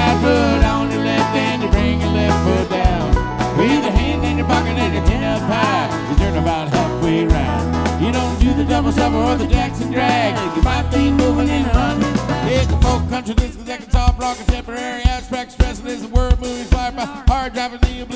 right foot on your left and you bring your left foot down. With your hand in your pocket and your chin up high, you turn about halfway round. You don't do the double shuffle or the Jackson drag. You might be moving in a hundred. It's a folk country disc, soft rock, contemporary abstract, expressionism, word movies, fly by hard driving,